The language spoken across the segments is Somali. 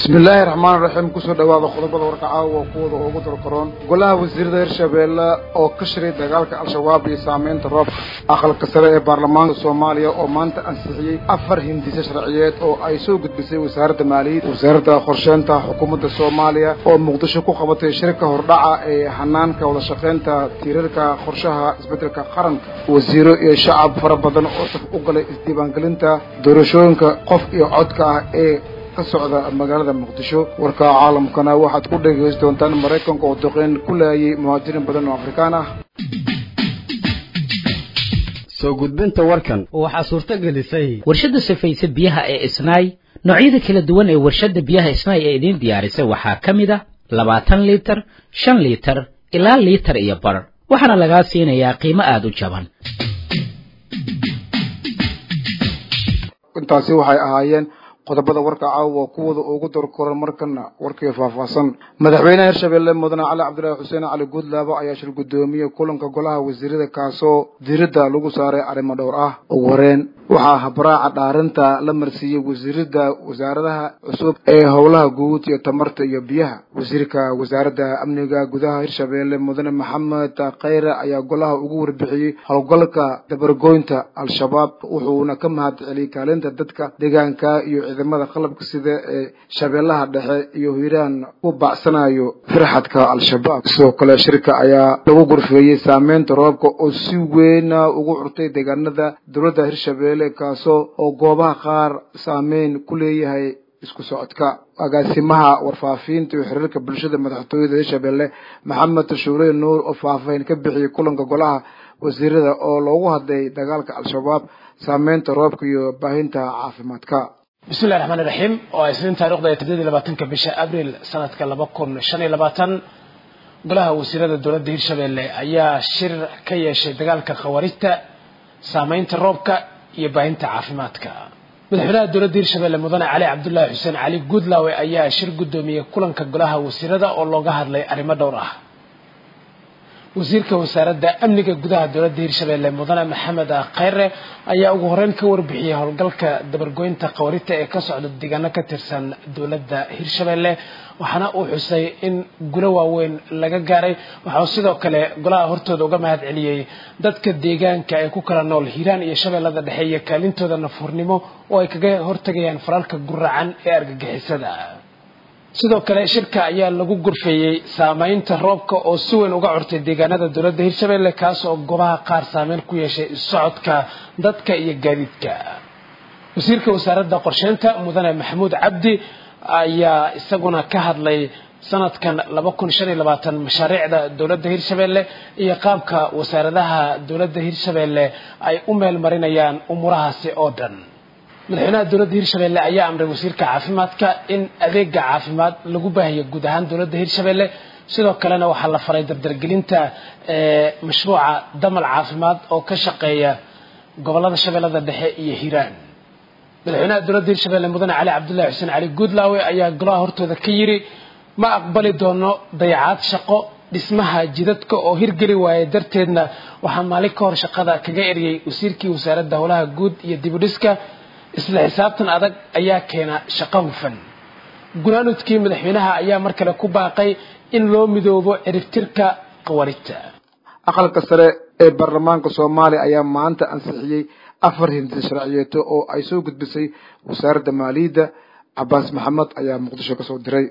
بسم الله الرحمن الرحيم كسر دواد خطبة ورقعة وقوة وقوة القرآن قلها وزير دير شبيلة أو كشري دجالك الشباب يسامين تراب أخل كسر برلمان الصومالية أو مانت أنسحي أفر هندسة شرعيات أو أيسو قد بسي وزارة مالية وزارة خرشانتا حكومة الصومالية أو مقدشكو خبط شركة هردعة حنانك ولا شقينتا تيريركا خرشها إثباتلكا قرن وزير شعب فربضان أوصف أقل استيبان قلنتا دورشونك قف يعودك كسعودة مجالة مقدشو وركا عالم كنا واحد كل جزء تان مريكان كودقين كل أي مهاجرين بدن أفريقيا soo gudbinta warkan waxa suurtagelisay warshada safaysa biyaha ee Isnaay noocyada kala duwan ee warshada biyaha Isnaay ee idin diyaarisay waxa kamid ah 20 litir 5 litir ilaa litir iyo bar waxana laga siinayaa qiimo aad u jaban intaasi waxay ahaayeen qodobada warka caawa kuwada ugu dorkoran markana warkii faahfaahsan madaxweynaha Hirshabelle Mudane Cali Cabdulaahi Xuseen Cali Guudlaabo ayaa shir gudoomiye kulanka golaha wasiirada kaasoo diirada lagu saaray arrimo dhowr ah ugu horeen waxaa habraaca dhaarinta la marsiiyay wasiirada wasaaradaha cusub ee howlaha guud iyo tamarta iyo biyaha wasiirka wasaaradda amniga gudaha Hirshabelle Mudane Maxamed Khayre ayaa golaha ugu warbixiyay howlgalka dabargoynta al-shabaab wuxuuna ka mahadceliyay kaalinta dadka deegaanka iyo ciidamada qalabka sida ee shabeellaha dhexe iyo hiiraan u baacsanayo firxadka al-shabaab sidoo kale shirka ayaa lagu gurfeeyay saameynta roobka oo si weyn ugu curtay deegaanada dowladda Hirshabelle kaasoo oo goobaha qaar saameyn ku leeyahay isku socodka agaasimaha warfaafinta iyo xiriirka bulshada madaxtooyada Hirshabelle Maxamed Shuure Nuur oo faahfaahin ka bixiyay kulanka golaha wasiirada oo loogu hadlay dagaalka al-shabaab saameynta roobka iyo baahinta caafimaadka بسم الله الرحمن الرحيم وإسلام تاريخ ده تدريد لباتن كبشة أبريل سنة كلبكون شني لباتن قلها وسيرة الدولة هيرشابيله أيها شر كي شيء دجال كخوارجته سامين الروبك يبين تعافيماتك مدحنا الدولة هيرشابيله مدن علي عبد الله حسين علي جودلا وأيها شر قدومية كلن كقلها وسيرة الله جهر لي أريم دوره wasiirka wasaaradda amniga gudaha dowladda Hirshabelle Mudane Maxamed Khayre ayaa ugu horreyn ka warbixiyay howlgalka dabargoynta qawarita ee ka socda deegaanada ka tirsan dowladda Hirshabelle waxaana uu xusay in gulo waaweyn laga gaaray waxa sidoo kale golaha hortooda uga mahadceliyay dadka deegaanka ay ku kala nool Hiiraan iyo Shabeellada Dhexe iyo kaalintooda nafurnimo oo ay kaga hortagayaan faralka guracan ee argagixisada sidoo kale shirka ayaa lagu gurfeeyay saameynta roobka oo si weyn uga curtay deegaanada dowladda Hirshabelle kaas oo goobaha qaar saameyn ku yeeshay socodka dadka iyo gaadiidka wasiirka wasaaradda qorsheynta Mudane Maxamuud Cabdi ayaa isaguna ka hadlay sanadkan 2025 mashaariicda dowladda Hirshabelle iyo qaabka wasaaradaha dowladda Hirshabelle ay u meel marinayaan umurahaasi oo dhan madaxweynaha dowladda Hirshabelle ayaa amray wasiirka caafimaadka in adeega caafimaad lagu baahiyo guud ahaan dowladda Hirshabelle sidoo kalena waxaa la faray dardargelinta mashruuca damal caafimaad oo ka shaqeeya gobolada Shabeellada Dhexe iyo Hiiraan madaxweynaha dowladda Hirshabelle Mudane Cali Cabdulaahi Xuseen Cali Guudlaawe ayaa golaha hortooda ka yiri ma aqbali doono dayacaad shaqo dhismaha jidadka oo hirgeli waayay darteedna waxaa maalin ka hor shaqada kaga eriyay wasiirkii wasaaradda howlaha guud iyo dib u dhiska isla xisaabtan adag ayaa keena shaqo hufan gunaanudkii madaxweynaha ayaa mar kale ku baaqay in loo midoobo ciribtirka qawarita aqalka sare ee baarlamaanka Soomaaliya ayaa maanta ansixiyay afar hindis sharciyeeto oo ay soo gudbisay wasaaradda maaliyadda Cabbaas Maxamed ayaa Muqdisho ka soo diray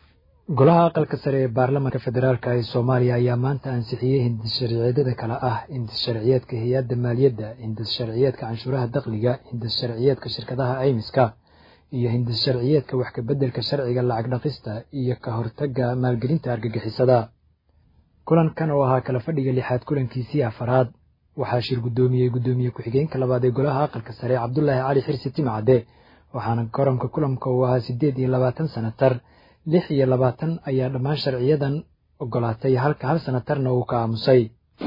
golaha aqalka sare ee baarlamaanka federaalka ee Soomaaliya ayaa maanta ansixiyay hindis sharciyeedada kala ah hindis sharciyeedka hay'adda maaliyadda hindis sharciyeedka canshuuraha dakhliga hindis sharciyeedka shirkadaha aymiska iyo hindis sharciyeedka wax ka beddelka sharciga lacag dhaqista iyo ka hortagga maalgelinta argagixisada kulankan oo ahaa kala fadhiga lixaad kulankiisii afaraad waxaa shir gudoomiye ku-xigeenka labaad ee golaha aqalka sare Cabdullaahi Cali Xirsi Timcade waxaana koramka kulanka uu ahaa 28 sanatar 26 ayaa dhammaan sharciyadan ogolaatay halka hal sanatarna uu ka aamusay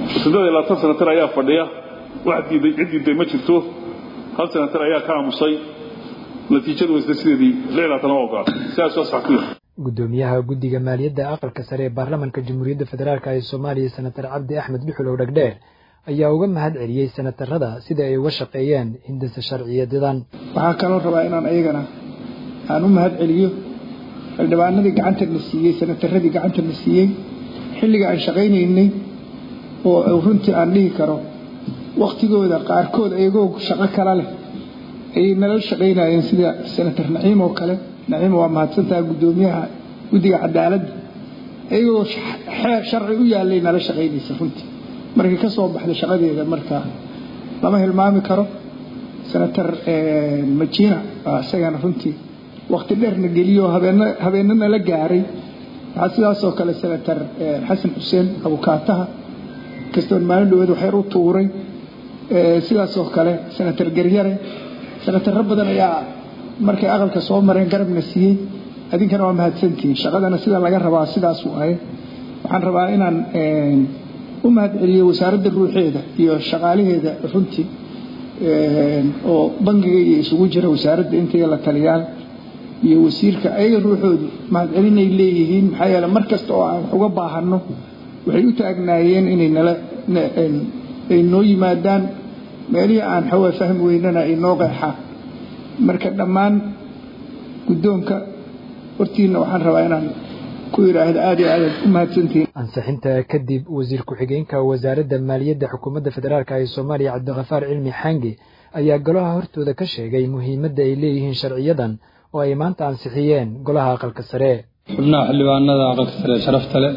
28 sanatar ayaa fadhiya wax diiday ma jirto hal sanatar ayaa ka aamusay natiijadu waa sideedii 26 ogolaan sidaas oo saxtay gudoomiyaha guddiga maaliyadda aqalka sare ee baarlamaanka jamhuuriyadda federaalka ee Soomaaliya sanatar Cabdi Axmed Bixulow Dhagdheer ayaa uga mahadceliyay sanatarada sida ay uga shaqeeyeen hindisa sharciyadan waxa kale oo rabaa inaan ayagana aan u mahadceliyo xildhibaanadii gacanta la siiyey sanataradii gacanta la siiyey xilliga aan shaqaynaynay oo runtii aan dhihi karo waqtigooda qaarkood ayagoo shaqo kala leh ay nala shaqaynayeen sida senator Naciim oo kale. Naciim waa mahadsantahay gudoomiyaha guddiga cadaaladda ayagoo sharci u yaalay nala shaqaynaysa runtii markii ka soo baxday shaqadeeda marka lama hilmaami karo. senator Majina asagana runtii waqti dheerna geliyo habeenana la gaaray. waxaa sidaas oo kale senator Xasan Xuseen abukaataha kastoon maalin dhaweed waxay u tuuray sidaas oo kale senator Garyare senator badan ayaa markay aqalka soo mareen garabna siiyey. adinkana waa mahadsantihiin shaqadana sida laga rabaa sidaas u ahay. waxaan rabaa inaan u mahadceliyo wasaaradda ruuxeeda iyo shaqaalaheeda runtii oo bangiga iyo isugu jira wasaaradda intii la taliyaan iyo wasiirka ayaga ruuxoodu mahadcelinay leeyihiin maxaa yeelay mar kasta oo aan uga baahano waxay u taagnaayeen inay ay noo yimaadaan meelihii aan xawaa fahmi weynana ay noo qeexaan. marka dhammaan guddoonka hortiina waxaan rabaa inaan ku yiraahdo aad iyo aad u mahadsantihiin. ansixinta kadib wasiir ku-xigeenka wasaaradda maaliyadda xukuumadda federaalka ee Soomaaliya Cabdiqafaar Cilmi Xangi ayaa golaha hortooda ka sheegay muhiimadda ay leeyihiin sharciyadan oo ay maanta ansixiyeen golaha aqalka sare. xubnaha xildhibaanada aqalka sare sharafta leh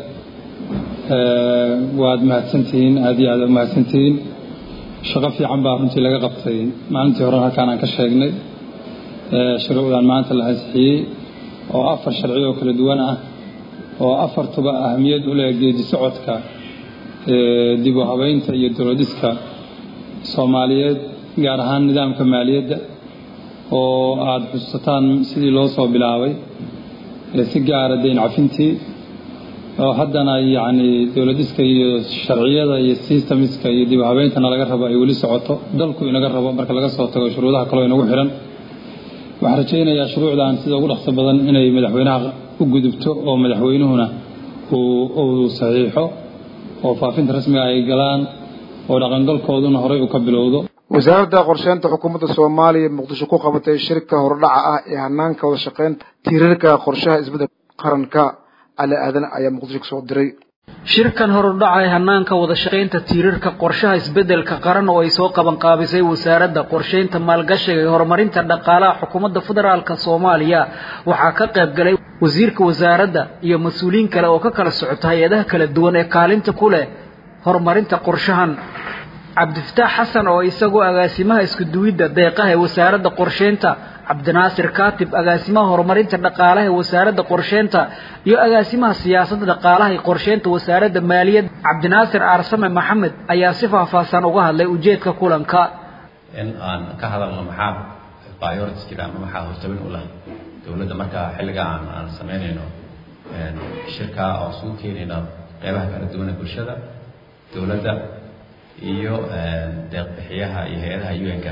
waad mahadsantihiin aad iyo aad u mahadsantihiin. shaqo fiican baa runtii laga qabtay maalintii hore halkaan aan ka sheegnay. shuruucdan maanta la ansixiyey oo 4 sharci oo kala duwan ah oo 4tuba ahmiyad u leh geedi socodka dib u habeynta iyo dowladiska Soomaaliyeed gaar ahaan nidaamka maaliyadda oo aad xusataan sidii loo soo bilaabay si gaar ah deyn cafintii oo haddana yacni dowladiska iyo sharciyada iyo systemska iyo dib u habeentana laga rabo ay weli socoto dalku inaga rabo marka laga soo tago shuruudaha kale inagu xiran. waxaan rajaynayaa shuruucdan sida ugu dhaqso badan inay madaxweynaha u gudubto oo madaxweynuhuna uu saxiixo oo faafinta rasmiga ay galaan oo dhaqangalkooduna horey u ka bilowdo. wasaaradda qorsheynta xukuumadda Soomaaliya Muqdisho ku qabatay shirka hordhaca ah ee hanaanka wada shaqeynta tiirarka qorshaha isbeddelka qaranka ala aadan ayaa Muqdisho ku soo diray. shirkan hordhaca ee hanaanka wada shaqeynta tiirarka qorshaha isbeddelka qaran oo ay soo qaban qaabisay wasaaradda qorsheynta maalgashiga iyo horumarinta dhaqaalaha xukuumadda federaalka Soomaaliya waxaa ka qayb galay wasiirka wasaaradda iyo mas'uuliyiin kale oo ka kala socota hay'adaha kala duwan ee kaalinta ku leh horumarinta qorshahan. Cabdifataax Xasan oo isagoo agaasimaha isku duwidda deeqaha ee wasaaradda qorsheynta, Cabdinaasir Kaatib agaasimaha horumarinta dhaqaalaha ee wasaaradda qorsheynta iyo agaasimaha siyaasadda dhaqaalaha ee qorsheynta wasaaradda maaliyadda Cabdinaasir Aarsame Maxamed ayaa si faahfaahsan uga hadlay ujeedka kulanka. in aan ka hadalno maxaa priorities jira ama maxaa hortabin u leh dawladda marka xilliga aan sameynayno shirka oo soo keenayna qaybaha kala duwan ee bulshada dawladda iyo deeq bixiyaha iyo hay'adaha UN-ka.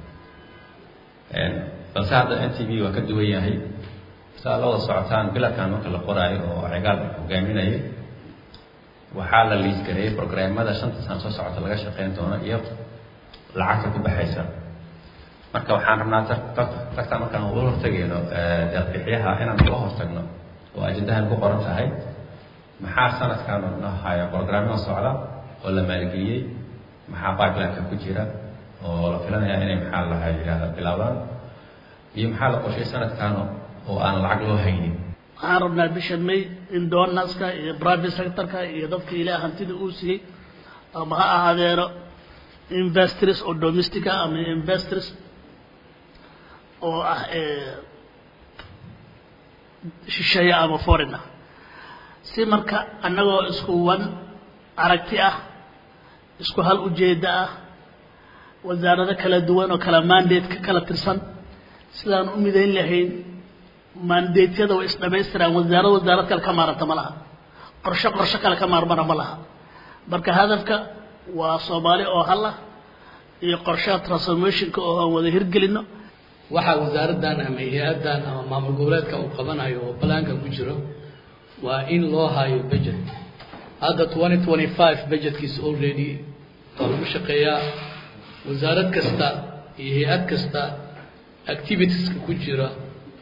balse hadda NTV waa ka duwan yahay saalada socotaan bilakan marka la qoraayo oo cigaal hogaaminayay waxaa la liis gareeyay programmada 5 sano soo socota laga shaqeyn doono iyo lacagta ku baxaysa. marka waxaan rabnaa tagta markaan ugu hortagayno deeq bixiyaha inaan uga hortagno oo ajendahan ku qoran tahay maxaa sanadkan nahayo programmada socda oo la maalgeliyay maxaa pipeline-ka ku jira oo la filanaya inay maxaa la yiraahdo bilaabaan iyo maxaa la qorshay sanadkan oo aan lacag loo haynin. waxaan rabnaa bisha May in doonarska iyo private sector-ka iyo dadka ilaahay hantida uu siiyay ama ha ahaadeero investors oo domestic ama investors oo ah shisheeye ama foreigner si marka annagoo isku wan aragti ah isku hal ujeeda ah wasaarada kala duwan oo kala mandate ka kala tirsan sidaan u midayn lahayn mandate-yada way isdhameystiraan wasaarad kale ka maaranta ma laha qorshe kale ka maarmana ma laha marka hadafka waa Soomaali oo hal ah iyo qorshaha transformation-ka oo aan wada hirgelino waxa wasaaraddan ama hay'addan ama maamul goboleedka uu qabanayo oo balaanka ku jiro waa in loo hayo budget. hadda 2025 budgetkiisa already lagu shaqeeyaa wasaarad kasta iyo hay'ad kasta activities ku jira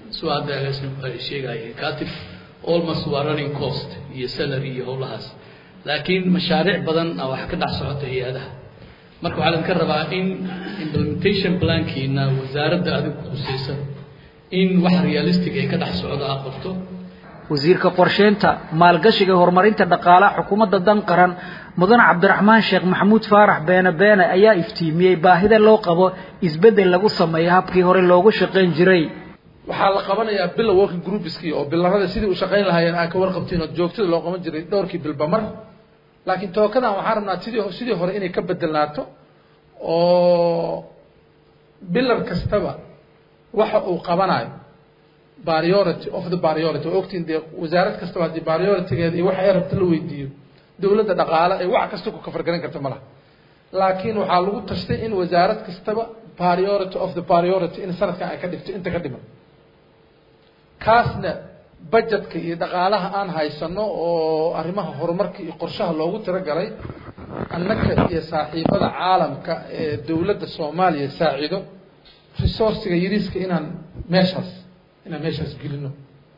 soo hadda agaasina sheegayay kaatib almost waa running cost iyo salary iyo howlahaas laakiin mashaariic badan wax ka dhac socota hay'adaha marka waxaa laga rabaa in implementation plankiina wasaaradda adigu khusaysan in wax realistic ay ka dhax socdo ah qabto wasiirka qorsheynta maalgashiga horumarinta dhaqaalaha xukuumadda dan qaran mudane cabdiraxmaan sheekh maxamuud faarax beene ayaa iftiimiyey baahida loo qabo isbeddel lagu sameeyo habkii hore loogu shaqayn jiray waxaa la qabanayaa bila working groupskii oo bilarada sidii u shaqayn lahaayeen aan ka warqabtiin oo joogtada loo qaban jiray dhowrkii bilba mar laakiin tookadan waxaan rabnaa sidii hore inay ka bedelnaato oo bilar kastaba waxa uu qabanayo priority of the priority oo ogtiin dee wasaarad kastaba haddii prioritygeeda iyo waxa ay rabta la weydiiyo dowladda dhaqaale ee wax kasta ku kafargaran karta ma laha laakiin waxaa lagu tashtay in wasaarad kastaba priority of the priority in sanadkan ay ka dhigto inta ka dhiman kaasna budgetka iyo dhaqaalaha aan haysano oo arrimaha horumarka iyo qorshaha loogu talagalay annaka iyo saaxiibada caalamka ee dowladda Soomaaliya saacido resource-ga yariiska inaan meeshaas gelino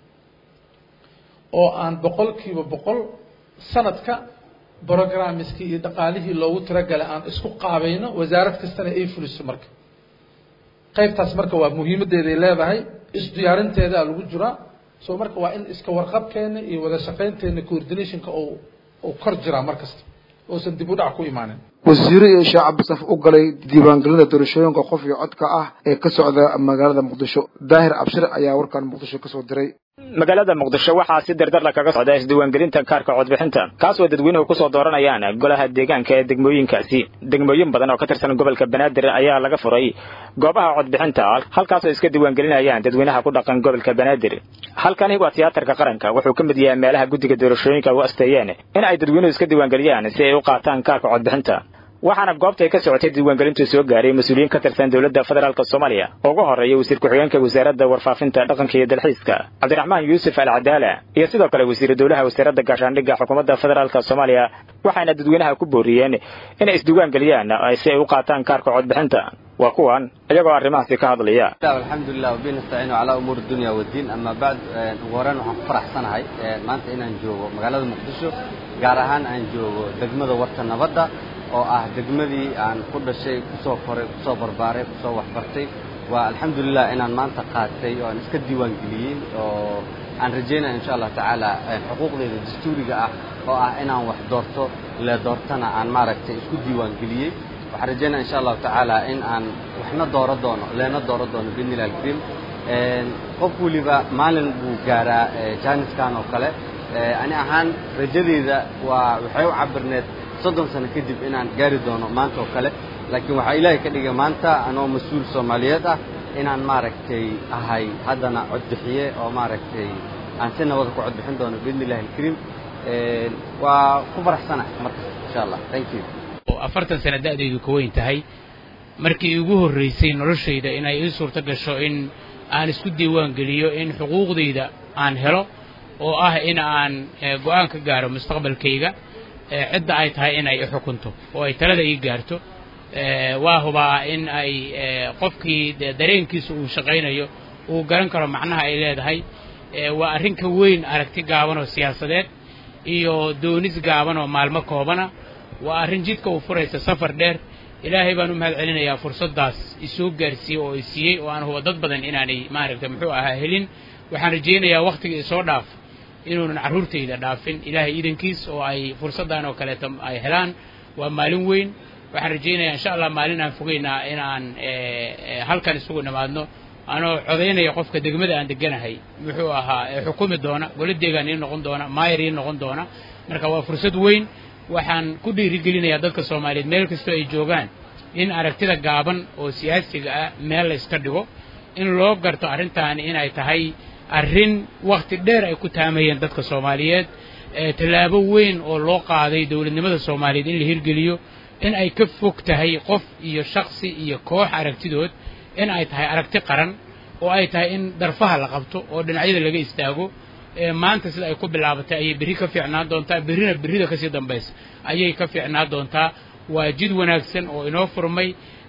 oo aan 100% sanadka programmiski iyo dhaqaalihii loogu talagalay aan isku qaabayno wasaarad kastana ay fuliso marka qaybtaas marka waa muhiimadeeda ay leedahay isdiyaarinteeda lagu jiraa soo marka waa in iska warqabkeena iyo wada shaqaynteena coordinationka oo kor jira markasta oo san dib u dhac ku imaanin wasiir shacab saf u galay diiwaangelinta doorashooyinka qof iyo codka ah ee ka socda magaalada Muqdisho daahir abshir ayaa warkan Muqdisho ka soo diray magaalada Muqdisho waxaa si dardar la kaga socda isdiiwaangelinta kaarka codbixinta kaas oo dadweynuhu ku soo dooranayaan golaha deegaanka ee degmooyinkaasi degmooyin badan oo ka tirsan gobolka Banaadir ayaa laga furay goobaha codbixinta halkaas oo iska diiwaangelinayaan dadweynaha ku dhaqan gobolka Banaadir halkani waa tiyaatarka qaranka wuxuu ka mid yahay meelaha guddiga doorashooyinka u asteeyeen in ay dadweynuhu iska diiwaangeliyaan si ay u qaataan kaarka codbixinta waxaana goobta ka socotay diiwaangelintu soo gaaray mas'uuliyiin ka tirsan dawladda federaalka Soomaaliya ugu horeeyay wasiir ku-xigeenka wasaaradda warfaafinta dhaqanka iyo dalxiiska Cabdiraxmaan Yuusuf Al-Cadaala iyo sidoo kale wasiir dawlaha wasaaradda gaashaandhigga xukuumadda federaalka Soomaaliya waxayna dadweynaha ku booriyeen inay isdiiwaangeliyaan si ay u qaataan kaarka codbixinta waa kuwan iyagoo arrimahaasi ka hadlaya alxamdulillah wa nastaciinu ala umuur dunya wa diin amma ba'd waran waxaan ku faraxsanahay maanta inaan joogo magaalada Muqdisho gaar ahaan aan joogo degmada Warta Nabadda oo ah degmadii aan ku dhashay ku soo koray ku soo barbaaray ku soo waxbartay waa alxamdulillah inaan maanta qaatay oo aan iska diiwaan geliyay oo aan rajaynayo insha Allah taala xuquuqdeeda dastuuriga ah oo ah inaan wax doorto la doortana aan maaragtay isku diiwaan geliyay waxaan rajaynayo insha Allah taala in aan waxna dooro doono leena dooro doono bidnil al-karim qof waliba maalin buu gaaraa jaaniskan oo kale ani ahaan rajadeeda waa waxay u cabirneed 30 sano kadib inaan gaari doono maanta oo kale laakiin waxa Ilaahay ka dhigay maanta anoo mas'uul Soomaaliyeed ah inaan maaragtay ahay haddana cod bixiye oo maaragtay aan si nabad ku cod bixin doono bidnillah al-karim waa ku faraxsanahay marka insha Allah thank you 40 sano da'daydu ka weyn tahay markii ugu horeysay noloshayda inay ii suurto gasho in aan isku diiwaan geliyo in xuquuqdayda aan helo oo ah in aan go'aan ka gaaro mustaqbalkayga cidda ay tahay in ay xukunto oo ay talada ii gaarto waa huba in ay qofkii dareenkiisu uu shaqaynayo uu garan karo macnaha ay leedahay waa arrin ka weyn aragti gaaban oo siyaasadeed iyo doonis gaaban oo maalmo koobana waa arrin jidka uu furaysa safar dheer ilaahay baan u mahad celinayaa fursadaas isoo gaarsiiyey oo ay siiyey oo aan huba dad badan inaanay maaragtay muxuu ahaa helin waxaan rajaynayaa waqtiga isoo dhaaf inuunan carruurtayda dhaafin ilaahay iidankiis oo ay fursaddan oo kaleeto ay helaan waa maalin weyn waxaan rajaynayaa insha Allah maalin aan fogeynaa inaan halkan isugu nimaadno anoo codaynaya qofka degmada aan deganahay muxuu ahaa xukumi doona goladeegaan ii noqon doona maayir ii noqon doona marka waa fursad weyn waxaan ku dhiirigelinayaa dadka Soomaaliyeed meel kasta ay joogaan in aragtida gaaban oo siyaasiga ah meel la iska dhigo in loo garto arrintan inay tahay arrin waqti dheer ay ku taamayeen dadka Soomaaliyeed talaabo weyn oo loo qaaday dawladnimada Soomaaliyeed in la hirgeliyo in ay ka fog tahay qof iyo shakhsi iyo koox aragtidood in ay tahay aragti qaran oo ay tahay in darfaha la qabto oo dhinacyada laga istaago maanta sida ay ku bilaabatay ay biri ka fiicnaan doontaa birida ka sii dambaysa ayay ka fiicnaan doontaa waa jid wanaagsan oo inoo furmay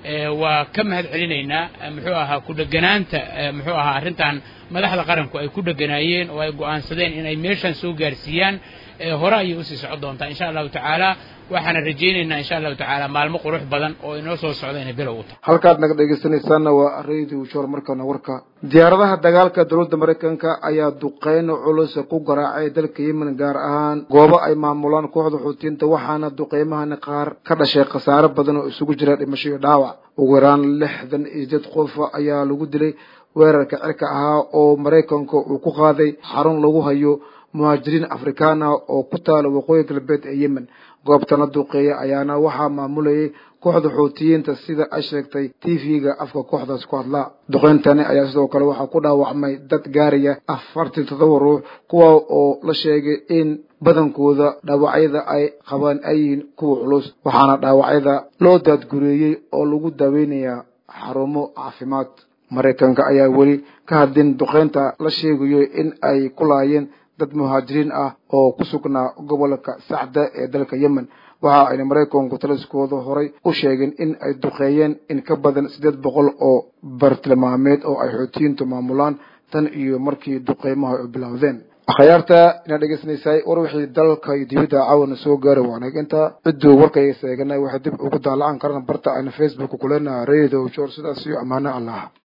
waa ka mahad celinaynaa muxuu ahaa ku dheganaanta muxuu ahaa arrintan madaxda qaranku ay ku dheganaayeen oo ay go'aansadeen inay meeshan soo gaarsiiyaan hore ayay usii socon doontaa insha allahu tacaala waxaana rajaynaynaa insha allahu tacaala maalmo qurux badan oo inoo soo socda inay bilow u tahay halkaad naga dhegaysanaysaana waa radio show markana warka diyaaradaha dagaalka dowladda Mareykanka ayaa duqeyn culus ku garaacay dalka Yemen gaar ahaan goobo ay maamulaan kooxda Xuutiyiinta waxaana duqeymahan qaar ka dhashay khasaare badan oo isugu jira dhimasho iyo dhaawac ugu yaraan 68 qof ayaa lagu dilay weerarka cirka ahaa oo Mareykanka uu ku qaaday xarun lagu hayo muhaajiriin Afrikaan ah oo ku taal waqooyi galbeed ee Yemen goobtana duqeeya ayaana waxaa maamulayay kooxda Xuutiyiinta sida ay sheegtay TV-ga afka kooxdaas ku hadla duqeyntani ayaa sidoo kale waxaa ku dhaawacmay dad gaaraya 47 ruux kuwa oo la sheegay in badankooda dhaawacyada ay qabaan ay yihiin kuwa culus waxaana dhaawacyada loo daadgureeyay oo lagu daaweynaya xarumo caafimaad Mareykanka ayaa weli ka hadlin duqeynta la sheegayo in ay ku laayeen dad muhaajiriin ah oo ku sugnaa gobolka Sacda ee dalka Yemen waxa ay Mareykanku taliskooda horay u sheegeen in ay duqeeyeen in ka badan 800 oo bartilmaameed oo ay Xuutiyiintu maamulaan tan iyo markii duqeymaha ay bilowdeen akhyaarta ina dhageysanaysaa war wixii dalka iyo dibadda caawana soo gaaray wanaaganta ciduu warkayga sheeganay waxa dib ugu daalaan karna barta ayna Facebook ku leenahay radio show sidaas iyo amaana Allah